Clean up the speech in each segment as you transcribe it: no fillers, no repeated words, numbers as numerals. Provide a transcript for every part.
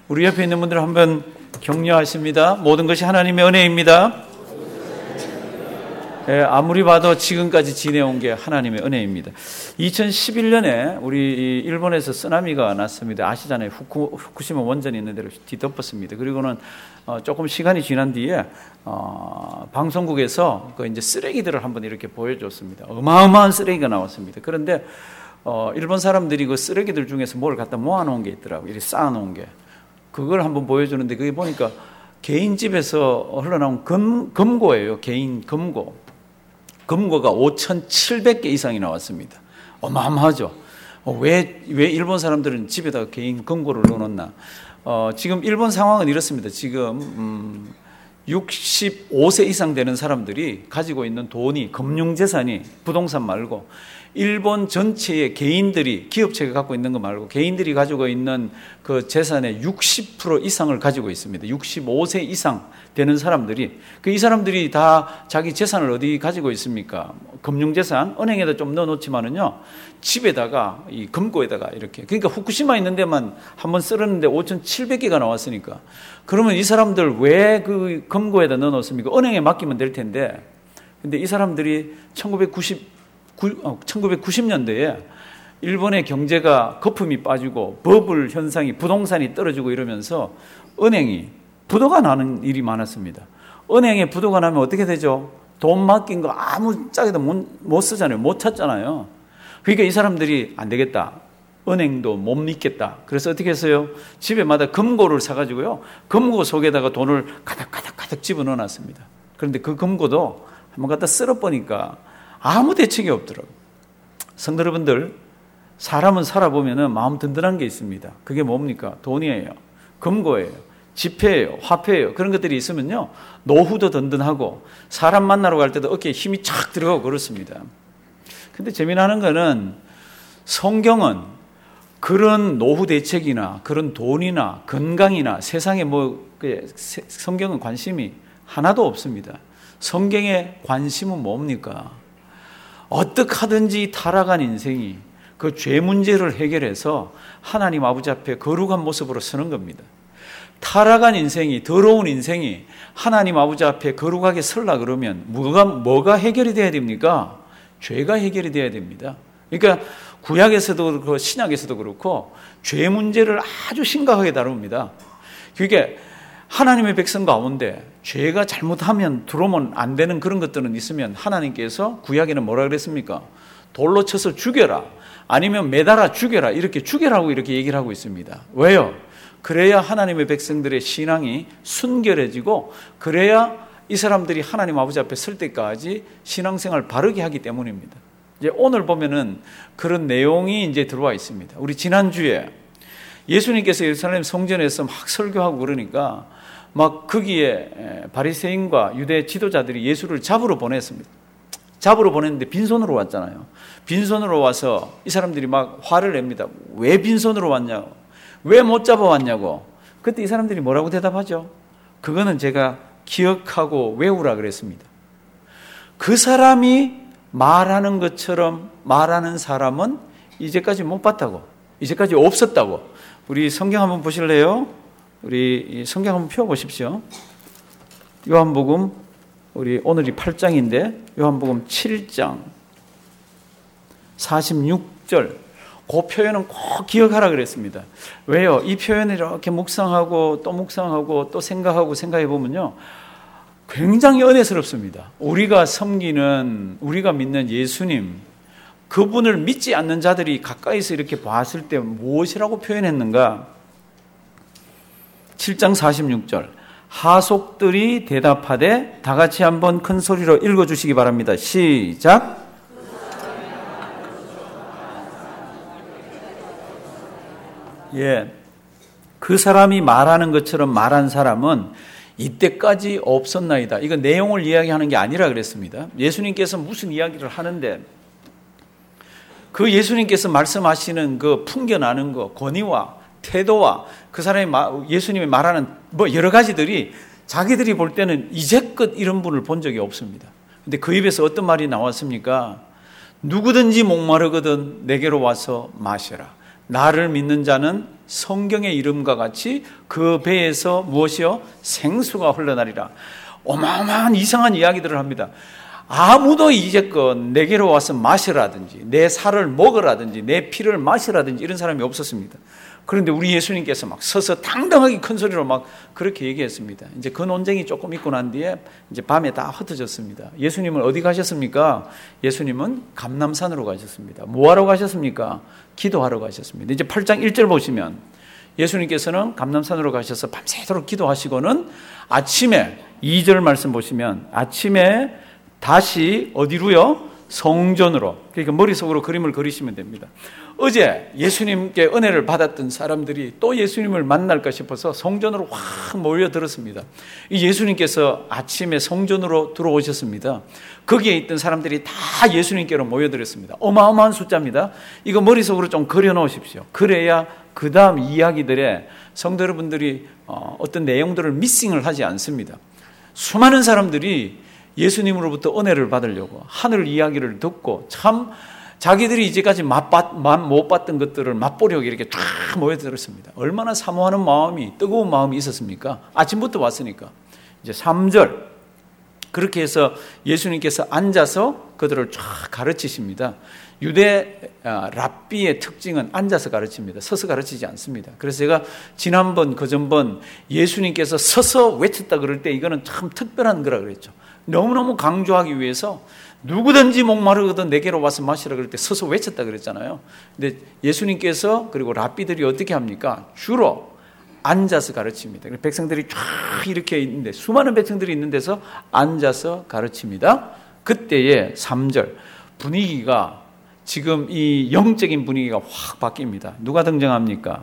우리 옆에 있는 분들 한번 격려하십니다. 모든 것이 하나님의 은혜입니다. 아무리 봐도 지금까지 지내온 게 하나님의 은혜입니다. 2011년에 우리 일본에서 쓰나미가 났습니다. 아시잖아요. 후쿠시마 원전이 있는 데로 뒤덮었습니다. 그리고는 조금 시간이 지난 뒤에 방송국에서 그 이제 쓰레기들을 한번 이렇게 보여줬습니다. 어마어마한 쓰레기가 나왔습니다. 그런데 일본 사람들이 그 쓰레기들 중에서 뭘 갖다 모아놓은 게 있더라고요. 이렇게 쌓아놓은 게. 그걸 한번 보여주는데 그게 보니까 개인 집에서 흘러나온 금고예요. 개인 금고. 금고가 5,700개 이상이 나왔습니다. 어마어마하죠. 왜 일본 사람들은 집에다가 개인 금고를 넣어놓나? 지금 일본 상황은 이렇습니다. 지금 65세 이상 되는 사람들이 가지고 있는 돈이, 금융재산이 부동산 말고 일본 전체의 개인들이, 기업체가 갖고 있는 거 말고 개인들이 가지고 있는 그 재산의 60% 이상을 가지고 있습니다. 65세 이상 되는 사람들이, 이 사람들이 다 자기 재산을 어디 가지고 있습니까? 금융재산, 은행에다 좀 넣어놓지만은요, 집에다가, 이 금고에다가 이렇게. 그러니까 후쿠시마 있는 데만 한번 쓸었는데 5,700개가 나왔으니까. 그러면 이 사람들 왜 그 금고에다 넣어놓습니까? 은행에 맡기면 될 텐데. 근데 이 사람들이 1990년대에 일본의 경제가 거품이 빠지고 버블 현상이, 부동산이 떨어지고 이러면서 은행이 부도가 나는 일이 많았습니다. 은행에 부도가 나면 어떻게 되죠? 돈 맡긴 거 아무 짝에도 못 쓰잖아요. 못 찾잖아요. 그러니까 이 사람들이 안 되겠다. 은행도 못 믿겠다. 그래서 어떻게 했어요? 집에마다 금고를 사가지고요. 금고 속에다가 돈을 가득 집어넣어 놨습니다. 그런데 그 금고도 한번 갖다 쓸어보니까 아무 대책이 없더라고요. 성도 여러분들, 사람은 살아보면 마음 든든한 게 있습니다. 그게 뭡니까? 돈이에요. 금고예요. 지폐예요. 화폐예요. 그런 것들이 있으면요, 노후도 든든하고 사람 만나러 갈 때도 어깨에 힘이 착 들어가고 그렇습니다. 근데 재미나는 거는 성경은 그런 노후 대책이나 그런 돈이나 건강이나 세상에 성경은 관심이 하나도 없습니다. 성경의 관심은 뭡니까? 어떻게 하든지 타락한 인생이 그 죄 문제를 해결해서 하나님 아버지 앞에 거룩한 모습으로 서는 겁니다. 타락한 인생이, 더러운 인생이 하나님 아버지 앞에 거룩하게 설라 그러면 뭐가 해결이 돼야 됩니까? 죄가 해결이 돼야 됩니다. 그러니까 구약에서도 그렇고 신약에서도 그렇고 죄 문제를 아주 심각하게 다룹니다. 그게 하나님의 백성 가운데 죄가 잘못하면 들어오면 안 되는 그런 것들은 있으면 하나님께서 구약에는 뭐라 그랬습니까? 돌로 쳐서 죽여라, 아니면 매달아 죽여라, 이렇게 죽여라고 이렇게 얘기를 하고 있습니다. 왜요? 그래야 하나님의 백성들의 신앙이 순결해지고, 그래야 이 사람들이 하나님 아버지 앞에 설 때까지 신앙생활 바르게 하기 때문입니다. 이제 오늘 보면은 그런 내용이 이제 들어와 있습니다. 우리 지난주에 예수님께서 예루살렘 성전에서 막 설교하고 그러니까 막 거기에 바리새인과 유대 지도자들이 예수를 잡으러 보냈습니다. 잡으러 보냈는데 빈손으로 왔잖아요. 빈손으로 와서 이 사람들이 막 화를 냅니다. 왜 빈손으로 왔냐고, 왜 못 잡아왔냐고. 그때 이 사람들이 뭐라고 대답하죠? 그거는 제가 기억하고 외우라 그랬습니다. 그 사람이 말하는 것처럼 말하는 사람은 이제까지 못 봤다고, 이제까지 없었다고. 우리 성경 한번 보실래요? 우리 성경 한번 펴보십시오. 요한복음, 우리 오늘이 8장인데 요한복음 7장 46절, 그 표현은 꼭 기억하라 그랬습니다. 왜요? 이 표현을 이렇게 묵상하고 또 묵상하고 또 생각하고 생각해 보면요, 굉장히 은혜스럽습니다. 우리가 섬기는, 우리가 믿는 예수님, 그분을 믿지 않는 자들이 가까이서 이렇게 봤을 때 무엇이라고 표현했는가? 7장 46절, 하속들이 대답하되, 다 같이 한번 큰 소리로 읽어주시기 바랍니다. 시작. 예, 그 사람이 말하는 것처럼 말한 사람은 이때까지 없었나이다. 이거 내용을 이야기하는 게 아니라 그랬습니다. 예수님께서 무슨 이야기를 하는데 그 예수님께서 말씀하시는 그 풍겨나는 거, 권위와 태도와 그 사람이 예수님이 말하는 뭐 여러 가지들이 자기들이 볼 때는 이제껏 이런 분을 본 적이 없습니다. 근데 그 입에서 어떤 말이 나왔습니까? 누구든지 목마르거든 내게로 와서 마셔라. 나를 믿는 자는 성경의 이름과 같이 그 배에서 무엇이요? 생수가 흘러나리라. 어마어마한 이상한 이야기들을 합니다. 아무도 이제껏 내게로 와서 마시라든지 내 살을 먹으라든지 내 피를 마시라든지 이런 사람이 없었습니다. 그런데 우리 예수님께서 막 서서 당당하게 큰 소리로 막 그렇게 얘기했습니다. 이제 그 논쟁이 조금 있고 난 뒤에 이제 밤에 다 흩어졌습니다. 예수님은 어디 가셨습니까? 예수님은 감람산으로 가셨습니다. 뭐하러 가셨습니까? 기도하러 가셨습니다. 이제 8장 1절 보시면 예수님께서는 감람산으로 가셔서 밤새도록 기도하시고는 아침에 2절 말씀 보시면 아침에 다시 어디로요? 성전으로. 그러니까 머릿속으로 그림을 그리시면 됩니다. 어제 예수님께 은혜를 받았던 사람들이 또 예수님을 만날까 싶어서 성전으로 확 몰려들었습니다. 이 예수님께서 아침에 성전으로 들어오셨습니다. 거기에 있던 사람들이 다 예수님께로 모여들었습니다. 어마어마한 숫자입니다. 이거 머릿속으로 좀 그려놓으십시오. 그래야 그 다음 이야기들에 성도 여러분들이 어떤 내용들을 미싱을 하지 않습니다. 수많은 사람들이 예수님으로부터 은혜를 받으려고 하늘 이야기를 듣고 참 자기들이 이제까지 못 봤던 것들을 맛보려고 이렇게 쫙 모여들었습니다. 얼마나 사모하는 마음이, 뜨거운 마음이 있었습니까? 아침부터 왔으니까. 이제 3절. 그렇게 해서 예수님께서 앉아서 그들을 쫙 가르치십니다. 유대 랍비의 특징은 앉아서 가르칩니다. 서서 가르치지 않습니다. 그래서 제가 지난번, 그전번 예수님께서 서서 외쳤다 그럴 때 이거는 참 특별한 거라 그랬죠. 너무너무 강조하기 위해서 누구든지 목마르거든 내게로 와서 마시라 그럴 때 서서 외쳤다 그랬잖아요. 근데 예수님께서 그리고 랍비들이 어떻게 합니까? 주로 앉아서 가르칩니다. 백성들이 쫙 이렇게 있는데 수많은 백성들이 있는 데서 앉아서 가르칩니다. 그때의 3절 분위기가 지금 이 영적인 분위기가 확 바뀝니다. 누가 등장합니까?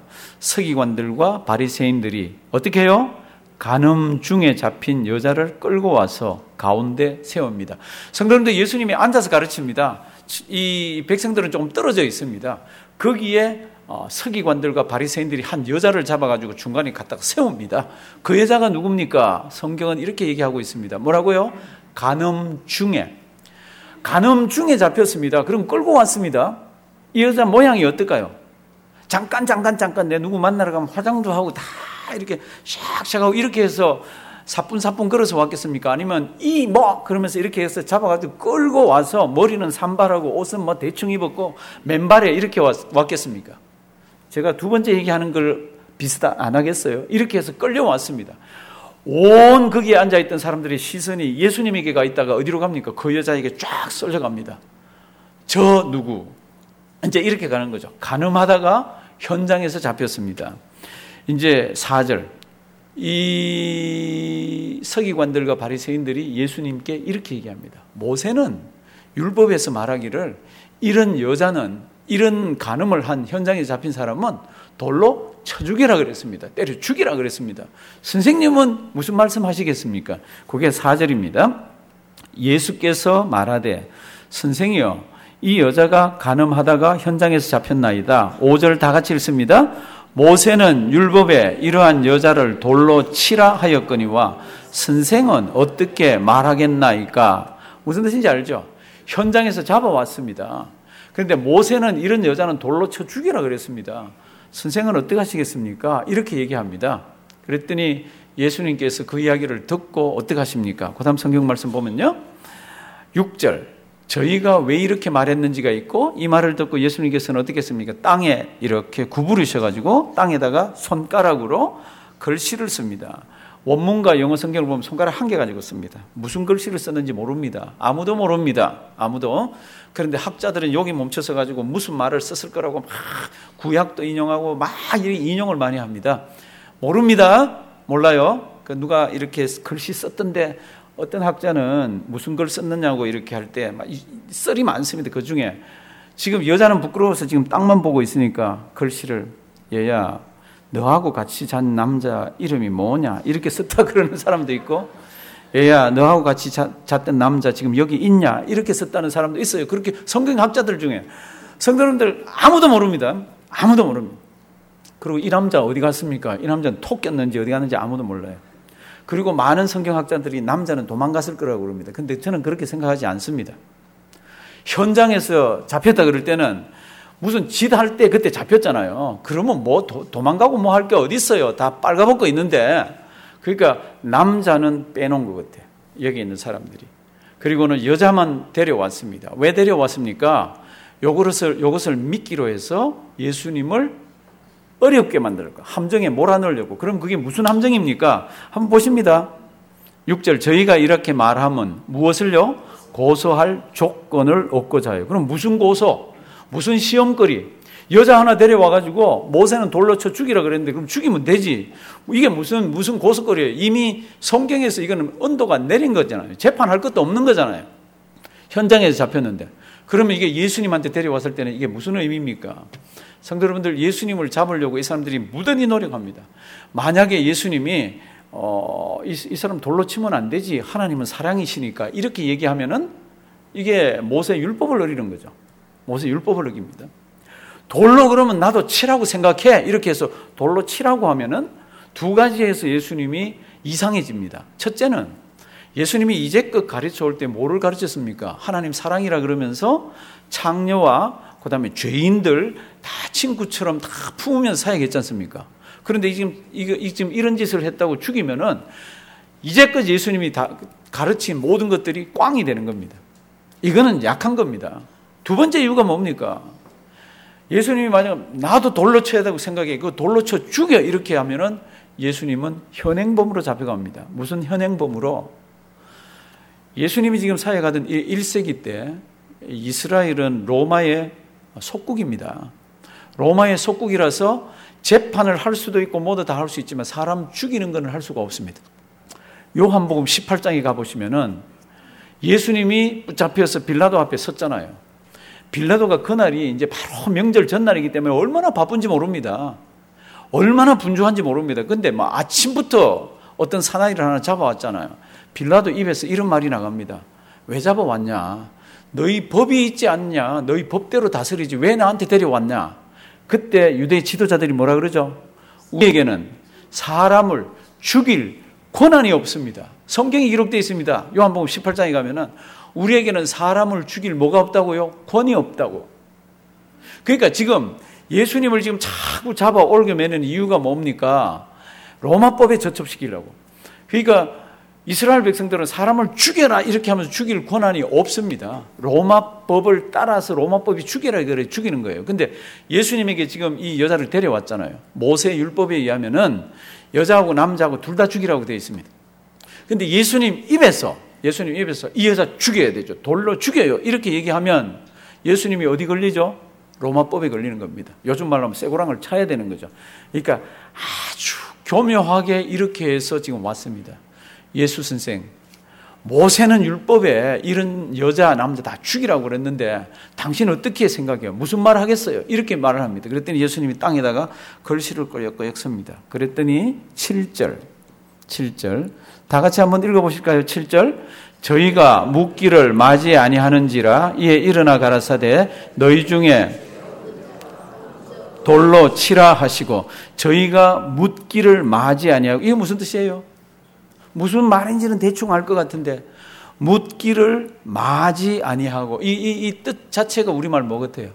서기관들과 바리새인들이 어떻게 해요? 간음 중에 잡힌 여자를 끌고 와서 가운데 세웁니다. 성도님들 예수님이 앉아서 가르칩니다. 이 백성들은 조금 떨어져 있습니다. 거기에 서기관들과 바리새인들이 한 여자를 잡아가지고 중간에 갖다가 세웁니다. 그 여자가 누굽니까? 성경은 이렇게 얘기하고 있습니다. 뭐라고요? 간음 중에 잡혔습니다. 그럼 끌고 왔습니다. 이 여자 모양이 어떨까요? 잠깐 내 누구 만나러 가면 화장도 하고 다 이렇게 샥샥하고 이렇게 해서 사뿐사뿐 걸어서 왔겠습니까? 아니면 그러면서 이렇게 해서 잡아가지고 끌고 와서 머리는 산발하고 옷은 대충 입었고 맨발에 이렇게 왔겠습니까? 제가 두 번째 얘기하는 걸 비슷 안 하겠어요? 이렇게 해서 끌려왔습니다. 온 거기에 앉아있던 사람들의 시선이 예수님에게 가 있다가 어디로 갑니까? 그 여자에게 쫙 쏠려갑니다. 저 누구? 이제 이렇게 가는 거죠. 간음하다가 현장에서 잡혔습니다. 이제 4절. 이 서기관들과 바리새인들이 예수님께 이렇게 얘기합니다. 모세는 율법에서 말하기를 이런 여자는 이런 간음을 한 현장에 잡힌 사람은 돌로 쳐 죽이라 그랬습니다. 때려 죽이라 그랬습니다. 선생님은 무슨 말씀 하시겠습니까? 그게 4절입니다. 예수께서 말하되 선생이여 이 여자가 간음하다가 현장에서 잡혔나이다. 5절 다 같이 읽습니다. 모세는 율법에 이러한 여자를 돌로 치라 하였거니와 선생은 어떻게 말하겠나이까? 무슨 뜻인지 알죠? 현장에서 잡아왔습니다. 그런데 모세는 이런 여자는 돌로 쳐 죽이라 그랬습니다. 선생은 어떻게 하시겠습니까? 이렇게 얘기합니다. 그랬더니 예수님께서 그 이야기를 듣고 어떻게 하십니까? 그 다음 성경 말씀 보면요. 6절. 저희가 왜 이렇게 말했는지가 있고 이 말을 듣고 예수님께서는 어떻게 했습니까? 땅에 이렇게 구부리셔가지고 땅에다가 손가락으로 글씨를 씁니다. 원문과 영어 성경을 보면 손가락 한 개 가지고 씁니다. 무슨 글씨를 썼는지 모릅니다. 아무도 모릅니다. 아무도. 그런데 학자들은 여기 멈춰서 가지고 무슨 말을 썼을 거라고 막 구약도 인용하고 막 인용을 많이 합니다. 모릅니다. 몰라요. 누가 이렇게 글씨 썼던데 어떤 학자는 무슨 글 썼느냐고 이렇게 할 때 썰이 많습니다. 그 중에 지금 여자는 부끄러워서 지금 땅만 보고 있으니까 글씨를 얘야 너하고 같이 잔 남자 이름이 뭐냐 이렇게 썼다 그러는 사람도 있고 얘야 너하고 같이 잤던 남자 지금 여기 있냐 이렇게 썼다는 사람도 있어요. 그렇게 성경학자들 중에 성도님들 아무도 모릅니다. 아무도 모릅니다. 그리고 이 남자 어디 갔습니까? 이 남자는 톡 꼈는지 어디 갔는지 아무도 몰라요. 그리고 많은 성경학자들이 남자는 도망갔을 거라고 그럽니다. 그런데 저는 그렇게 생각하지 않습니다. 현장에서 잡혔다 그럴 때는 무슨 짓 할 때 그때 잡혔잖아요. 그러면 뭐 도망가고 뭐 할 게 어디 있어요. 다 빨가벗고 있는데. 그러니까 남자는 빼놓은 것 같아요. 여기 있는 사람들이. 그리고는 여자만 데려왔습니다. 왜 데려왔습니까? 요것을 믿기로 해서 예수님을 어렵게 만들 거야. 함정에 몰아넣으려고. 그럼 그게 무슨 함정입니까? 한번 보십니다. 6절 저희가 이렇게 말하면 무엇을요? 고소할 조건을 얻고자 해요. 그럼 무슨 고소? 무슨 시험거리? 여자 하나 데려와가지고 모세는 돌로 쳐 죽이라 그랬는데 그럼 죽이면 되지. 이게 무슨 고소거리예요? 이미 성경에서 이거는 언도가 내린 거잖아요. 재판할 것도 없는 거잖아요. 현장에서 잡혔는데. 그러면 이게 예수님한테 데려왔을 때는 이게 무슨 의미입니까? 성도 여러분들, 예수님을 잡으려고 이 사람들이 무던히 노력합니다. 만약에 예수님이 이 사람 돌로 치면 안 되지. 하나님은 사랑이시니까 이렇게 얘기하면은 이게 모세 율법을 어기는 거죠. 모세 율법을 어깁니다. 돌로 그러면 나도 치라고 생각해. 이렇게 해서 돌로 치라고 하면은 두 가지에서 예수님이 이상해집니다. 첫째는 예수님이 이제껏 가르쳐 올 때 뭐를 가르쳤습니까? 하나님 사랑이라 그러면서 창녀와 그다음에 죄인들 다 친구처럼 다 품으면서 사역했지 않습니까? 그런데 지금 이런 짓을 했다고 죽이면은 이제껏 예수님이 다 가르친 모든 것들이 꽝이 되는 겁니다. 이거는 약한 겁니다. 두 번째 이유가 뭡니까? 예수님이 만약 나도 돌로 쳐야 되고 생각해 그 돌로 쳐 죽여 이렇게 하면은 예수님은 현행범으로 잡혀갑니다. 무슨 현행범으로? 예수님이 지금 사역하던 1세기 때 이스라엘은 로마의 속국입니다. 로마의 속국이라서 재판을 할 수도 있고 모두 다 할 수 있지만 사람 죽이는 건 할 수가 없습니다. 요한복음 18장에 가보시면은 예수님이 붙잡혀서 빌라도 앞에 섰잖아요. 빌라도가 그날이 이제 바로 명절 전날이기 때문에 얼마나 바쁜지 모릅니다. 얼마나 분주한지 모릅니다. 근데 막 아침부터 어떤 사나이를 하나 잡아왔잖아요. 빌라도 입에서 이런 말이 나갑니다. 왜 잡아왔냐? 너희 법이 있지 않냐? 너희 법대로 다스리지 왜 나한테 데려왔냐? 그때 유대 지도자들이 뭐라 그러죠? 우리에게는 사람을 죽일 권한이 없습니다. 성경이 기록되어 있습니다. 요한복음 18장에 가면은 우리에게는 사람을 죽일 뭐가 없다고요? 권이 없다고. 그러니까 지금 예수님을 지금 자꾸 잡아 올겨매는 이유가 뭡니까? 로마법에 저첩시키려고. 그러니까 이스라엘 백성들은 사람을 죽여라 이렇게 하면서 죽일 권한이 없습니다. 로마법을 따라서 로마법이 죽여라 그래 죽이는 거예요. 근데 예수님에게 지금 이 여자를 데려왔잖아요. 모세 율법에 의하면은 여자하고 남자하고 둘 다 죽이라고 되어 있습니다. 근데 예수님 입에서 이 여자 죽여야 되죠. 돌로 죽여요. 이렇게 얘기하면 예수님이 어디 걸리죠? 로마법에 걸리는 겁니다. 요즘 말로 하면 쇠고랑을 차야 되는 거죠. 그러니까 아주 교묘하게 이렇게 해서 지금 왔습니다. 예수 선생, 모세는 율법에 이런 여자, 남자 다 죽이라고 그랬는데 당신 어떻게 생각해요? 무슨 말 하겠어요? 이렇게 말을 합니다. 그랬더니 예수님이 땅에다가 글씨를 꺼역꺼역 씁니다. 그랬더니 7절 다 같이 한번 읽어보실까요? 7절 저희가 묻기를 맞이 아니하는지라 이에 일어나 가라사대 너희 중에 돌로 치라 하시고 저희가 묻기를 맞이 아니하고 이게 무슨 뜻이에요? 무슨 말인지는 대충 알 것 같은데 묻기를 마지 아니하고 이 뜻 자체가 우리말 뭐 같아요?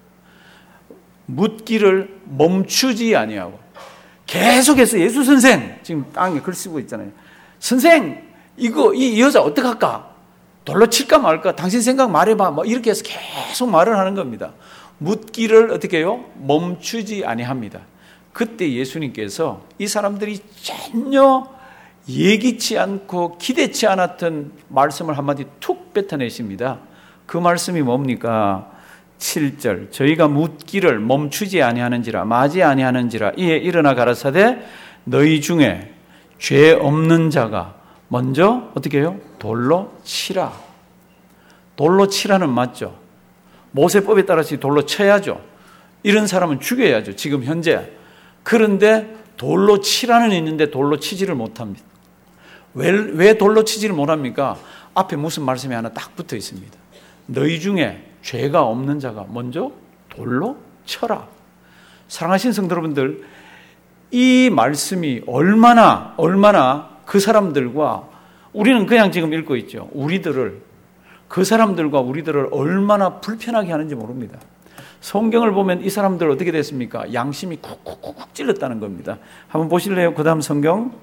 묻기를 멈추지 아니하고 계속해서 예수 선생 지금 땅에 글 쓰고 있잖아요. 선생 이 여자 어떡할까? 돌로 칠까 말까? 당신 생각 말해봐. 뭐 이렇게 해서 계속 말을 하는 겁니다. 묻기를 어떻게 해요? 멈추지 아니합니다. 그때 예수님께서 이 사람들이 전혀 예기치 않고 기대치 않았던 말씀을 한마디 툭 뱉어내십니다. 그 말씀이 뭡니까? 7절 저희가 묻기를 멈추지 아니하는지라 마지 아니하는지라 이에 일어나 가라사대 너희 중에 죄 없는 자가 먼저 어떻게 해요? 돌로 치라. 돌로 치라는 맞죠. 모세법에 따라서 돌로 쳐야죠. 이런 사람은 죽여야죠. 지금 현재. 그런데 돌로 치라는 있는데 돌로 치지를 못합니다. 왜 돌로 치지를 못합니까? 앞에 무슨 말씀이 하나 딱 붙어 있습니다. 너희 중에 죄가 없는 자가 먼저 돌로 쳐라. 사랑하신 성도 여러분들, 이 말씀이 얼마나 그 사람들과 우리는 그냥 지금 읽고 있죠. 그 사람들과 우리들을 얼마나 불편하게 하는지 모릅니다. 성경을 보면 이 사람들 어떻게 됐습니까? 양심이 쿡쿡쿡 찔렀다는 겁니다. 한번 보실래요? 그 다음 성경.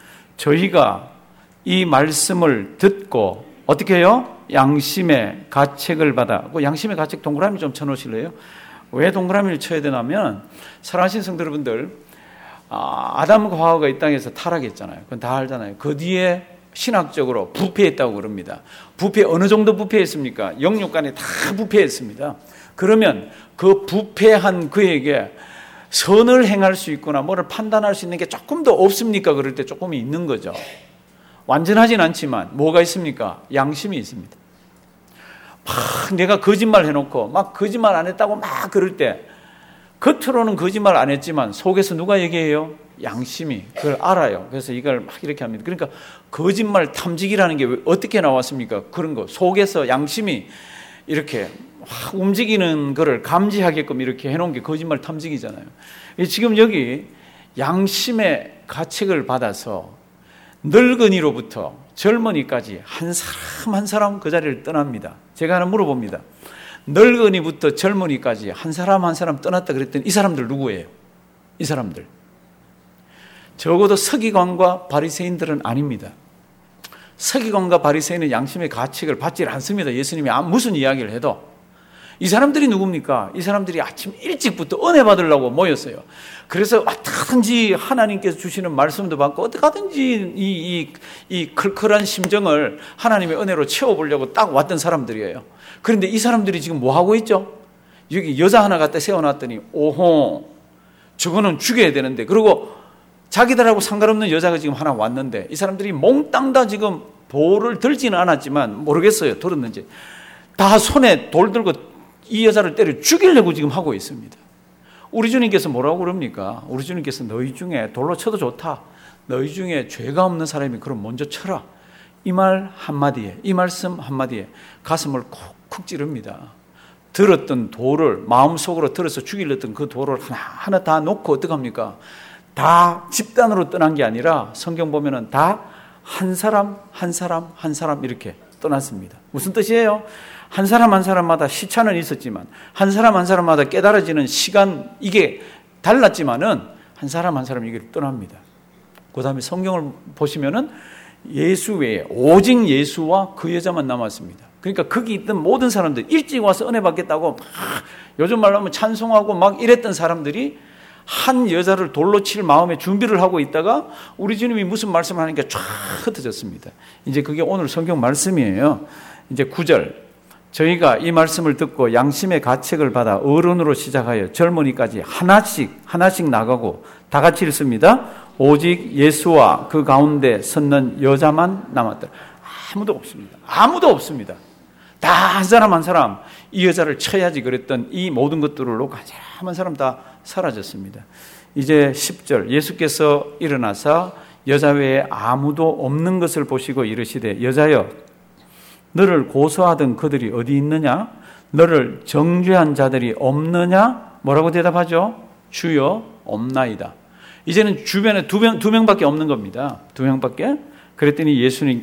저희가 이 말씀을 듣고 어떻게 해요? 양심의 가책을 받아. 그 양심의 가책 동그라미 좀 쳐놓으실래요? 왜 동그라미를 쳐야 되냐면, 사랑하신 성도 여러분들, 아담과 하와가 이 땅에서 타락했잖아요. 그건 다 알잖아요. 그 뒤에 신학적으로 부패했다고 그럽니다. 부패, 어느 정도 부패했습니까? 영육간에 다 부패했습니다. 그러면 그 부패한 그에게 선을 행할 수 있거나 뭐를 판단할 수 있는 게 조금 더 없습니까? 그럴 때 조금 있는 거죠. 완전하진 않지만 뭐가 있습니까? 양심이 있습니다. 막 내가 거짓말 해놓고 막 거짓말 안 했다고 막 그럴 때 겉으로는 거짓말 안 했지만 속에서 누가 얘기해요? 양심이 그걸 알아요. 그래서 이걸 막 이렇게 합니다. 그러니까 거짓말 탐지기라는 게 어떻게 나왔습니까? 그런 거 속에서 양심이 이렇게 확 움직이는 거를 감지하게끔 이렇게 해놓은 게 거짓말 탐지기잖아요. 지금 여기 양심의 가책을 받아서 늙은이로부터 젊은이까지 한 사람 한 사람 그 자리를 떠납니다. 제가 하나 물어봅니다. 늙은이부터 젊은이까지 한 사람 한 사람 떠났다 그랬더니 이 사람들 누구예요? 이 사람들. 적어도 서기관과 바리새인들은 아닙니다. 서기관과 바리새인은 양심의 가책을 받지 않습니다. 예수님이 무슨 이야기를 해도. 이 사람들이 누굽니까? 이 사람들이 아침 일찍부터 은혜 받으려고 모였어요. 그래서 어떻게든지 하나님께서 주시는 말씀도 받고 어떻게든지 이 클클한 심정을 하나님의 은혜로 채워보려고 딱 왔던 사람들이에요. 그런데 이 사람들이 지금 뭐 하고 있죠? 여기 여자 하나 갖다 세워놨더니 오호 저거는 죽여야 되는데, 그리고 자기들하고 상관없는 여자가 지금 하나 왔는데 이 사람들이 몽땅 다 지금 돌을 들지는 않았지만 모르겠어요. 들었는지 다 손에 돌 들고 이 여자를 때려 죽이려고 지금 하고 있습니다. 우리 주님께서 뭐라고 그럽니까? 우리 주님께서 너희 중에 돌로 쳐도 좋다. 너희 중에 죄가 없는 사람이 그럼 먼저 쳐라. 이 말 한마디에, 이 말씀 한마디에 가슴을 콕콕 찌릅니다. 들었던 돌을 마음속으로 들어서 죽이려던 그 돌을 하나하나 다 놓고 어떡합니까? 다 집단으로 떠난 게 아니라 성경 보면은 다 한 사람 한 사람 한 사람 이렇게 떠났습니다. 무슨 뜻이에요? 한 사람 한 사람마다 시차는 있었지만 한 사람 한 사람마다 깨달아지는 시간 이게 달랐지만은 한 사람 한 사람 이게 떠납니다. 그 다음에 성경을 보시면은 예수 외에 오직 예수와 그 여자만 남았습니다. 그러니까 거기 있던 모든 사람들 일찍 와서 은혜 받겠다고 막 요즘 말로 하면 찬송하고 막 이랬던 사람들이 한 여자를 돌로 칠 마음에 준비를 하고 있다가 우리 주님이 무슨 말씀을 하니까 쫙 흩어졌습니다. 이제 그게 오늘 성경 말씀이에요. 이제 9절. 저희가 이 말씀을 듣고 양심의 가책을 받아 어른으로 시작하여 젊은이까지 하나씩 나가고 다 같이 읽습니다. 오직 예수와 그 가운데 섰는 여자만 남았다. 아무도 없습니다. 아무도 없습니다. 다 한 사람 한 사람 이 여자를 쳐야지 그랬던 이 모든 것들을 놓고 한 사람 한 사람 다 사라졌습니다. 이제 10절. 예수께서 일어나사 여자 외에 아무도 없는 것을 보시고 이르시되 여자여 너를 고소하던 그들이 어디 있느냐? 너를 정죄한 자들이 없느냐? 뭐라고 대답하죠? 주여 없나이다. 이제는 주변에 두 명밖에 없는 겁니다. 두 명밖에. 그랬더니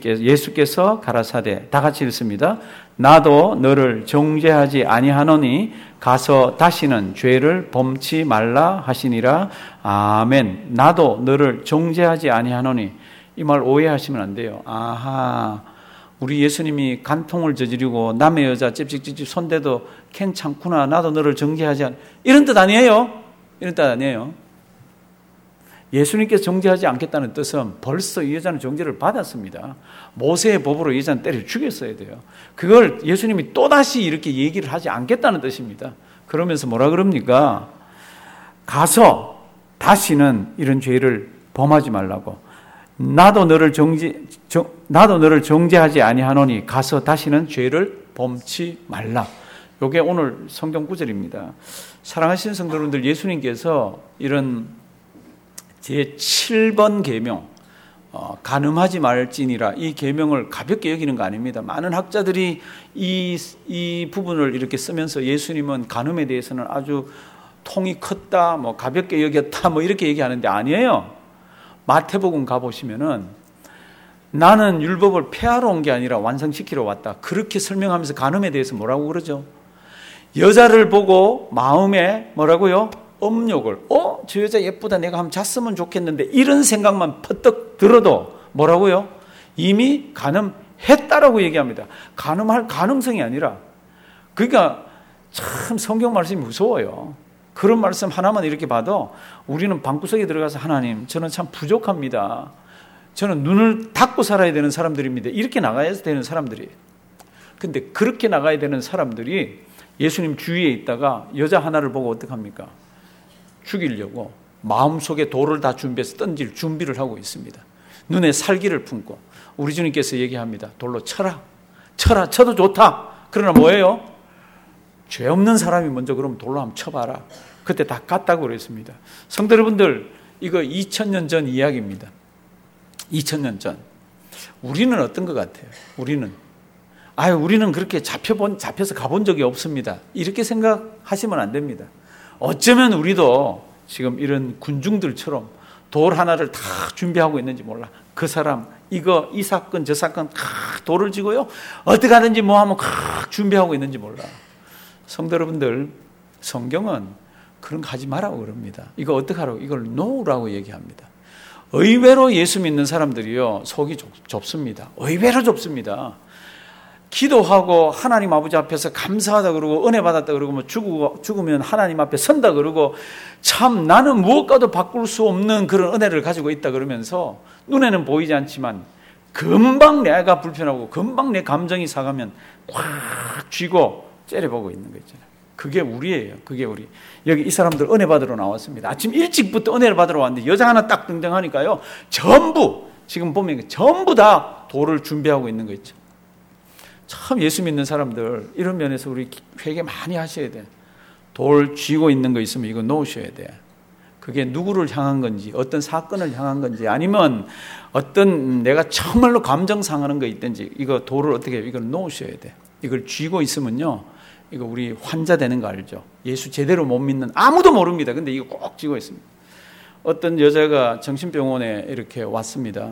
예수께서 가라사대 다 같이 읽습니다. 나도 너를 정죄하지 아니하노니 가서 다시는 죄를 범치 말라 하시니라. 아멘. 나도 너를 정죄하지 아니하노니 이 말 오해하시면 안 돼요. 아하. 우리 예수님이 간통을 저지르고 남의 여자 찝찝찝찝 손대도 괜찮구나. 나도 너를 정죄하지 않. 이런 뜻 아니에요. 이런 뜻 아니에요. 예수님께서 정죄하지 않겠다는 뜻은 벌써 이 여자는 정죄를 받았습니다. 모세의 법으로 이 여자는 때려 죽였어야 돼요. 그걸 예수님이 또다시 이렇게 얘기를 하지 않겠다는 뜻입니다. 그러면서 뭐라 그럽니까? 가서 다시는 이런 죄를 범하지 말라고. 나도 너를 정죄하지 아니하노니 가서 다시는 죄를 범치 말라. 이게 오늘 성경 구절입니다. 사랑하시는 성도 여러분들, 예수님께서 이런 제7번 계명, 간음하지 말지니라 이 계명을 가볍게 여기는 거 아닙니다. 많은 학자들이 이 부분을 이렇게 쓰면서 예수님은 간음에 대해서는 아주 통이 컸다, 뭐 가볍게 여겼다, 뭐 이렇게 얘기하는데 아니에요. 마태복음 가보시면은 나는 율법을 폐하러 온 게 아니라 완성시키러 왔다. 그렇게 설명하면서 간음에 대해서 뭐라고 그러죠? 여자를 보고 마음에 뭐라고요? 업욕을, 저 여자 예쁘다, 내가 한번 잤으면 좋겠는데, 이런 생각만 퍼뜩 들어도 뭐라고요? 이미 간음했다라고 얘기합니다. 간음할 가능성이 아니라. 그러니까 참 성경 말씀이 무서워요. 그런 말씀 하나만 이렇게 봐도 우리는 방구석에 들어가서 하나님, 저는 참 부족합니다. 저는 눈을 닫고 살아야 되는 사람들입니다. 이렇게 나가야 되는 사람들이에요. 근데 그렇게 나가야 되는 사람들이 예수님 주위에 있다가 여자 하나를 보고 어떡합니까? 죽이려고 마음속에 돌을 다 준비해서 던질 준비를 하고 있습니다. 눈에 살기를 품고 우리 주님께서 얘기합니다. 돌로 쳐라. 쳐도 좋다. 그러나 뭐예요? 죄 없는 사람이 먼저 그럼 돌로 한번 쳐봐라. 그때 다 갔다고 그랬습니다. 성도 여러분들, 이거 2000년 전 이야기입니다. 2000년 전. 우리는 어떤 것 같아요? 우리는 그렇게 잡혀서 가본 적이 없습니다. 이렇게 생각하시면 안 됩니다. 어쩌면 우리도 지금 이런 군중들처럼 돌 하나를 다 준비하고 있는지 몰라. 그 사람, 이 사건, 저 사건, 돌을 쥐고요. 어떻게 하든지 뭐 하면 준비하고 있는지 몰라. 성도 여러분들, 성경은 그런 거 하지 말라고 그럽니다. 이거 어떻게 하라고? 이걸 놓으라고 얘기합니다. 의외로 예수 믿는 사람들이요, 속이 좁습니다. 의외로 좁습니다. 기도하고 하나님 아버지 앞에서 감사하다 그러고 은혜 받았다 그러고 뭐 죽으면 하나님 앞에 선다 그러고 참 나는 무엇과도 바꿀 수 없는 그런 은혜를 가지고 있다 그러면서 눈에는 보이지 않지만 금방 내가 불편하고 금방 내 감정이 상하면 꽉 쥐고 째려보고 있는 거 있잖아요. 그게 우리예요. 그게 우리. 여기 이 사람들 은혜 받으러 나왔습니다. 아침 일찍부터 은혜를 받으러 왔는데 여자 하나 딱 등장하니까요. 지금 보면 전부 다 돌을 준비하고 있는 거 있죠. 참 예수 믿는 사람들 이런 면에서 우리 회개 많이 하셔야 돼. 돌 쥐고 있는 거 있으면 이거 놓으셔야 돼. 그게 누구를 향한 건지 어떤 사건을 향한 건지 아니면 어떤 내가 정말로 감정 상하는 거 있든지 이거 돌을 어떻게 이걸 놓으셔야 돼. 이걸 쥐고 있으면요. 이거 우리 환자 되는 거 알죠? 예수 제대로 못 믿는 아무도 모릅니다. 근데 이거 꼭 쥐고 있습니다. 어떤 여자가 정신병원에 이렇게 왔습니다.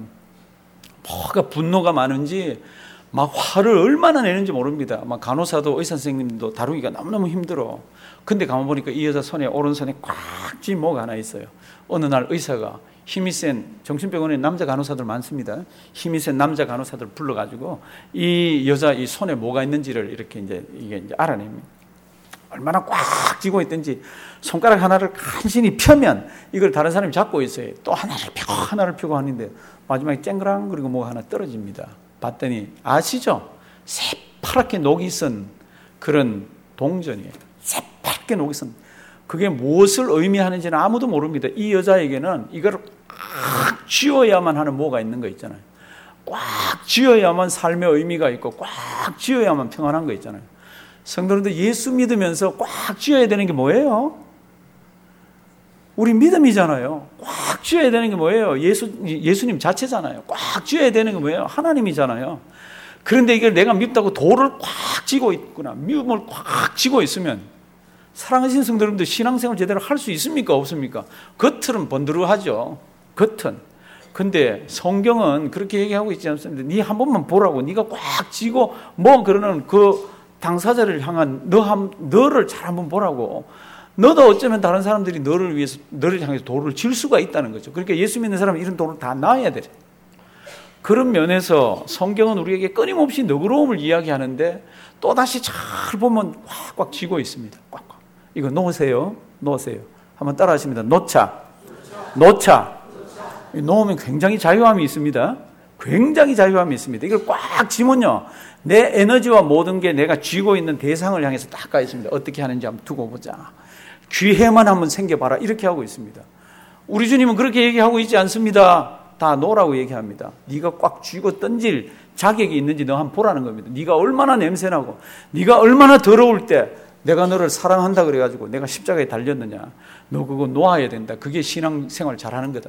뭐가 분노가 많은지 막 화를 얼마나 내는지 모릅니다. 막 간호사도 의사 선생님도 다루기가 너무너무 힘들어. 근데 가만 보니까 이 여자 손에 오른손에 꽉 쥔 뭐가 하나 있어요. 어느 날 의사가 힘이 센 정신병원에 남자 간호사들 많습니다. 힘이 센 남자 간호사들 불러가지고 이 여자 이 손에 뭐가 있는지를 이렇게 이게 알아냅니다. 얼마나 꽉 쥐고 있든지 손가락 하나를 간신히 펴면 이걸 다른 사람이 잡고 있어요. 또 하나를 펴고 하는데 마지막에 쨍그랑 그리고 뭐가 하나 떨어집니다. 봤더니 아시죠? 새파랗게 녹이 쓴 그런 동전이에요. 새파랗게 녹이 쓴. 그게 무엇을 의미하는지는 아무도 모릅니다. 이 여자에게는 이걸 꽉 쥐어야만 하는 뭐가 있는 거 있잖아요. 꽉 쥐어야만 삶의 의미가 있고 꽉 쥐어야만 평안한 거 있잖아요. 성도님들 예수 믿으면서 꽉 쥐어야 되는 게 뭐예요? 우리 믿음이잖아요. 꽉 쥐어야 되는 게 뭐예요? 예수님 자체잖아요. 꽉 쥐어야 되는 게 뭐예요? 하나님이잖아요. 그런데 이걸 내가 밉다고 돌을 꽉 쥐고 있구나. 미움을 꽉 쥐고 있으면 사랑하시는 성도님들 신앙생활 제대로 할 수 있습니까? 없습니까? 겉은 번드르하죠. 겉은. 근데 성경은 그렇게 얘기하고 있지 않습니다. 네 한 번만 보라고. 네가 꽉 쥐고 뭐 그러는 그 당사자를 향한 너를 잘 한번 보라고. 너도 어쩌면 다른 사람들이 너를 향해서 돌을 질 수가 있다는 거죠. 그러니까 예수 믿는 사람은 이런 돌을 다 놔야 돼. 그런 면에서 성경은 우리에게 끊임없이 너그러움을 이야기하는데 또다시 잘 보면 꽉꽉 쥐고 있습니다. 꽉꽉. 이거 놓으세요. 한번 따라 하십니다. 놓자. 놓으면 굉장히 자유함이 있습니다. 이걸 꽉 쥐면요. 내 에너지와 모든 게 내가 쥐고 있는 대상을 향해서 딱 가 있습니다. 어떻게 하는지 한번 두고 보자. 귀해만 한번 생겨봐라. 이렇게 하고 있습니다. 우리 주님은 그렇게 얘기하고 있지 않습니다. 다 놓으라고 얘기합니다. 네가 꽉 쥐고 던질 자격이 있는지 너 한번 보라는 겁니다. 네가 얼마나 냄새나고 네가 얼마나 더러울 때 내가 너를 사랑한다 그래가지고 내가 십자가에 달렸느냐. 너 그거 놓아야 된다. 그게 신앙생활 잘하는 거다.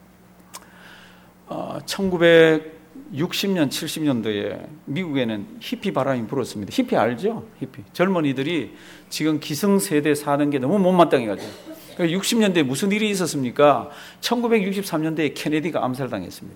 1960년, 70년도에 미국에는 히피 바람이 불었습니다. 히피 알죠? 히피. 젊은이들이 지금 기성세대 사는 게 너무 못마땅해가지고. 60년대에 무슨 일이 있었습니까? 1963년도에 케네디가 암살당했습니다.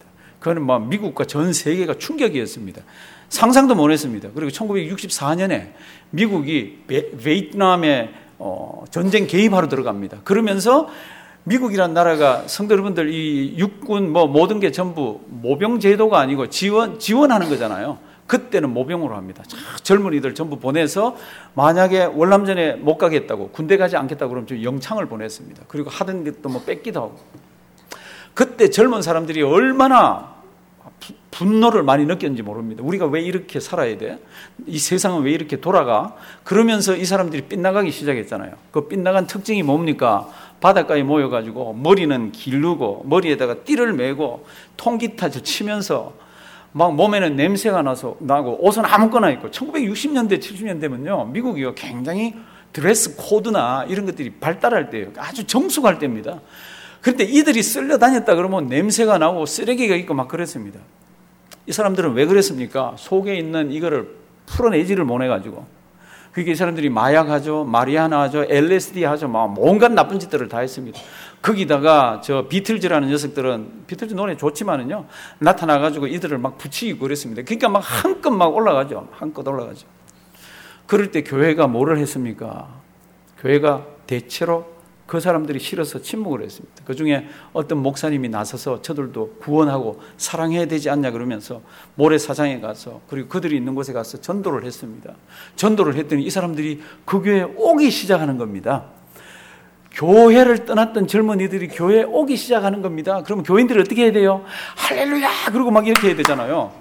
그거는 막 미국과 전 세계가 충격이었습니다. 상상도 못했습니다. 그리고 1964년에 미국이 베트남에 전쟁 개입하러 들어갑니다. 그러면서 미국이란 나라가 성도 여러분들 이 육군 모든 게 전부 모병 제도가 아니고 지원하는 거잖아요. 그때는 모병으로 합니다. 젊은이들 전부 보내서 만약에 월남전에 못 가겠다고 군대 가지 않겠다고 그러면 좀 영창을 보냈습니다. 그리고 하던 것도 뺏기도 하고. 그때 젊은 사람들이 얼마나 분노를 많이 느꼈는지 모릅니다. 우리가 왜 이렇게 살아야 돼? 이 세상은 왜 이렇게 돌아가? 그러면서 이 사람들이 빗나가기 시작했잖아요. 그 빗나간 특징이 뭡니까? 바닷가에 모여가지고 머리는 기르고 머리에다가 띠를 메고 통기타 치면서 막 몸에는 냄새가 나고 옷은 아무거나 입고 1960년대 70년대면요 미국이 굉장히 드레스 코드나 이런 것들이 발달할 때예요. 아주 정숙할 때입니다. 그런데 이들이 쓸려 다녔다 그러면 냄새가 나고 쓰레기가 있고 막 그랬습니다. 이 사람들은 왜 그랬습니까? 속에 있는 이거를 풀어내지를 못해가지고 그게 이 사람들이 마약하죠, 마리아나 하죠, LSD 하죠, 막 온갖 나쁜 짓들을 다 했습니다. 거기다가 저 비틀즈라는 녀석들은 비틀즈 노래 좋지만은요 나타나가지고 이들을 막 붙이고 그랬습니다. 그러니까 막 한껏 막 올라가죠, 한껏 올라가죠. 그럴 때 교회가 뭐를 했습니까? 교회가 대체로 그 사람들이 싫어서 침묵을 했습니다. 그 중에 어떤 목사님이 나서서 저들도 구원하고 사랑해야 되지 않냐 그러면서 모래사장에 가서 그리고 그들이 있는 곳에 가서 전도를 했습니다. 전도를 했더니 이 사람들이 그 교회에 오기 시작하는 겁니다. 교회를 떠났던 젊은이들이 교회에 오기 시작하는 겁니다. 그러면 교인들이 어떻게 해야 돼요? 할렐루야! 그러고 막 이렇게 해야 되잖아요.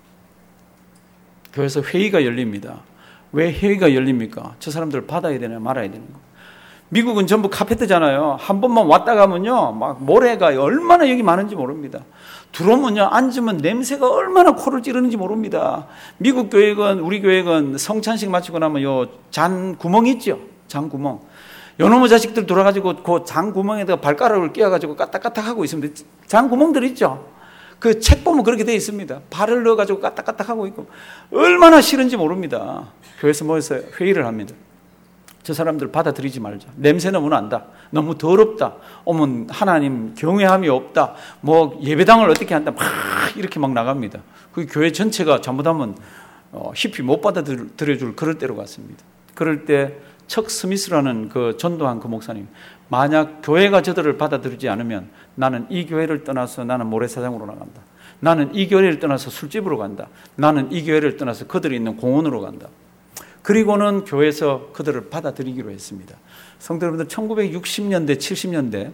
교회에서 회의가 열립니다. 왜 회의가 열립니까? 저 사람들을 받아야 되나 말아야 되는 거. 미국은 전부 카페트잖아요. 한 번만 왔다 가면요, 막 모래가 얼마나 여기 많은지 모릅니다. 들어오면요, 앉으면 냄새가 얼마나 코를 찌르는지 모릅니다. 미국 교회건 우리 교회건 성찬식 마치고 나면 요 잔 구멍 있죠? 잔 구멍. 요놈의 자식들 돌아가지고 그 장 구멍에다가 발가락을 끼워가지고 까딱까딱 하고 있습니다. 장 구멍들 있죠? 그 책 보면 그렇게 되어 있습니다. 발을 넣어가지고 까딱까딱 하고 있고 얼마나 싫은지 모릅니다. 교회에서 모여서 회의를 합니다. 저 사람들 받아들이지 말자. 냄새 너무 난다. 너무 더럽다. 오면 하나님 경외함이 없다. 뭐 예배당을 어떻게 한다. 막 이렇게 막 나갑니다. 그 교회 전체가 잘못하면 깊이 못 받아들여줄 그럴 때로 갔습니다. 그럴 때 척 스미스라는 그 전도한 그 목사님, 만약 교회가 저들을 받아들이지 않으면 나는 이 교회를 떠나서 나는 모래사장으로 나간다. 나는 이 교회를 떠나서 술집으로 간다. 나는 이 교회를 떠나서 그들이 있는 공원으로 간다. 그리고는 교회에서 그들을 받아들이기로 했습니다. 성도 여러분들, 1960년대, 70년대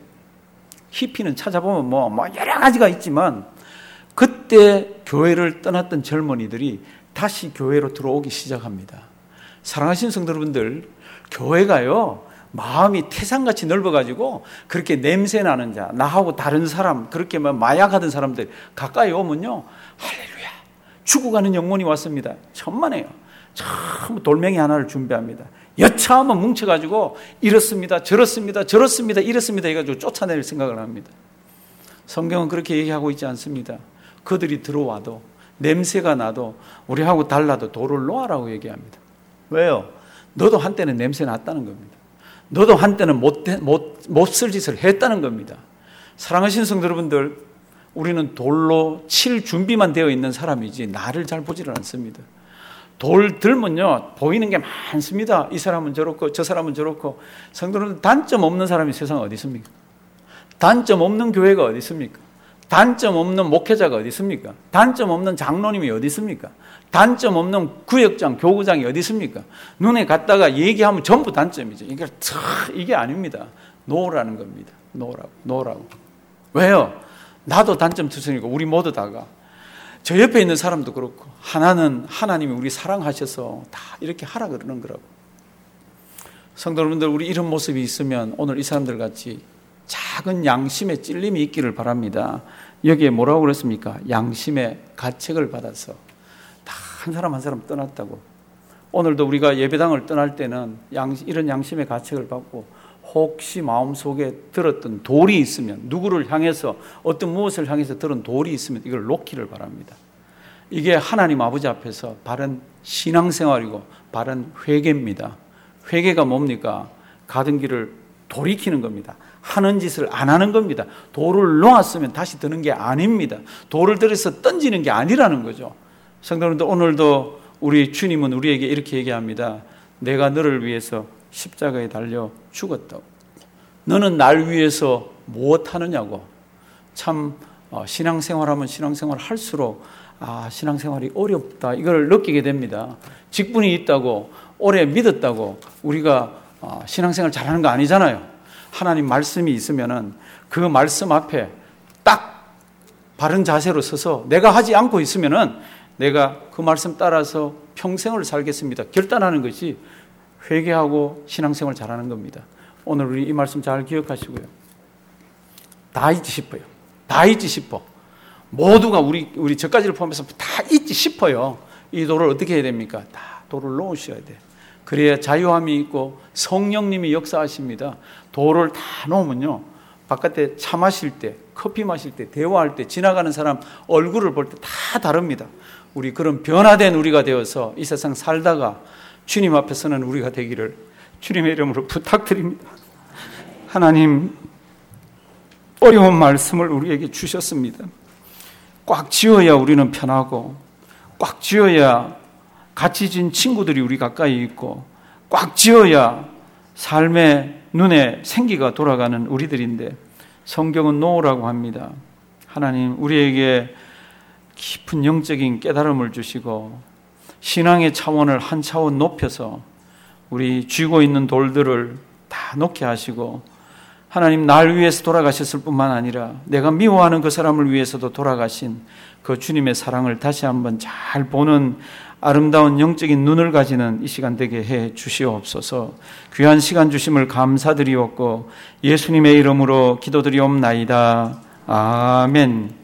히피는 찾아보면 뭐 여러 가지가 있지만 그때 교회를 떠났던 젊은이들이 다시 교회로 들어오기 시작합니다. 사랑하신 성도 여러분들, 교회가요 마음이 태산같이 넓어가지고 그렇게 냄새 나는 자, 나하고 다른 사람, 그렇게 마약하던 사람들 가까이 오면요, 할렐루야, 죽어가는 영혼이 왔습니다. 천만에요. 참 돌멩이 하나를 준비합니다. 여차하면 뭉쳐가지고 이렇습니다, 저렇습니다, 이렇습니다 해가지고 쫓아낼 생각을 합니다. 성경은 그렇게 얘기하고 있지 않습니다. 그들이 들어와도 냄새가 나도 우리하고 달라도 돌을 놓아라고 얘기합니다. 왜요? 너도 한때는 냄새 났다는 겁니다. 너도 한때는 못 쓸 짓을 했다는 겁니다. 사랑하신 성도 여러분들, 우리는 돌로 칠 준비만 되어 있는 사람이지 나를 잘 보지를 않습니다. 돌 들면요 보이는 게 많습니다. 이 사람은 저렇고 저 사람은 저렇고. 성도 여러분, 단점 없는 사람이 세상에 어디 있습니까? 단점 없는 교회가 어디 있습니까? 단점 없는 목회자가 어디 있습니까? 단점 없는 장로님이 어디 있습니까? 단점 없는 구역장, 교구장이 어디 있습니까? 눈에 갔다가 얘기하면 전부 단점이죠. 이게 아닙니다. 노라는 겁니다. 노라고. 왜요? 나도 단점 투성이고 우리 모두 다가. 저 옆에 있는 사람도 그렇고 하나는 하나님이 우리 사랑하셔서 다 이렇게 하라 그러는 거라고. 성도 여러분들, 우리 이런 모습이 있으면 오늘 이 사람들 같이 작은 양심의 찔림이 있기를 바랍니다. 여기에 뭐라고 그랬습니까? 양심의 가책을 받아서 다 한 사람 한 사람 떠났다고. 오늘도 우리가 예배당을 떠날 때는 이런 양심의 가책을 받고 혹시 마음속에 들었던 돌이 있으면, 누구를 향해서 어떤 무엇을 향해서 들은 돌이 있으면 이걸 놓기를 바랍니다. 이게 하나님 아버지 앞에서 바른 신앙생활이고 바른 회개입니다. 회개가 뭡니까? 가던 길을 돌이키는 겁니다. 하는 짓을 안 하는 겁니다. 돌을 놓았으면 다시 드는 게 아닙니다. 돌을 들여서 던지는 게 아니라는 거죠. 성도님들, 오늘도 우리 주님은 우리에게 이렇게 얘기합니다. 내가 너를 위해서 십자가에 달려 죽었다고. 너는 날 위해서 무엇 하느냐고. 참 신앙생활하면 신앙생활 할수록 신앙생활이 어렵다, 이걸 느끼게 됩니다. 직분이 있다고 오래 믿었다고 우리가 신앙생활 잘하는 거 아니잖아요. 하나님 말씀이 있으면은 그 말씀 앞에 딱 바른 자세로 서서 내가 하지 않고 있으면은 내가 그 말씀 따라서 평생을 살겠습니다, 결단하는 것이 회개하고 신앙생활 잘하는 겁니다. 오늘 우리 이 말씀 잘 기억하시고요. 다 잊지 싶어요. 다 잊지 싶어. 모두가 우리 저까지를 포함해서 다 잊지 싶어요. 이 돌을 어떻게 해야 됩니까? 다 돌을 놓으셔야 돼. 그래야 자유함이 있고 성령님이 역사하십니다. 돌을 다 놓으면요, 바깥에 차 마실 때, 커피 마실 때, 대화할 때, 지나가는 사람 얼굴을 볼 때 다 다릅니다. 우리 그런 변화된 우리가 되어서 이 세상 살다가 주님 앞에 서는 우리가 되기를 주님의 이름으로 부탁드립니다. 하나님, 어려운 말씀을 우리에게 주셨습니다. 꽉 쥐어야 우리는 편하고, 꽉 쥐어야 같이 진 친구들이 우리 가까이 있고, 꽉 쥐어야 삶의 눈에 생기가 돌아가는 우리들인데 성경은 놓으라고 합니다. 하나님, 우리에게 깊은 영적인 깨달음을 주시고 신앙의 차원을 한 차원 높여서 우리 쥐고 있는 돌들을 다 놓게 하시고, 하나님, 날 위해서 돌아가셨을 뿐만 아니라 내가 미워하는 그 사람을 위해서도 돌아가신 그 주님의 사랑을 다시 한번 잘 보는 아름다운 영적인 눈을 가지는 이 시간 되게 해 주시옵소서. 귀한 시간 주심을 감사드리옵고 예수님의 이름으로 기도드리옵나이다. 아멘.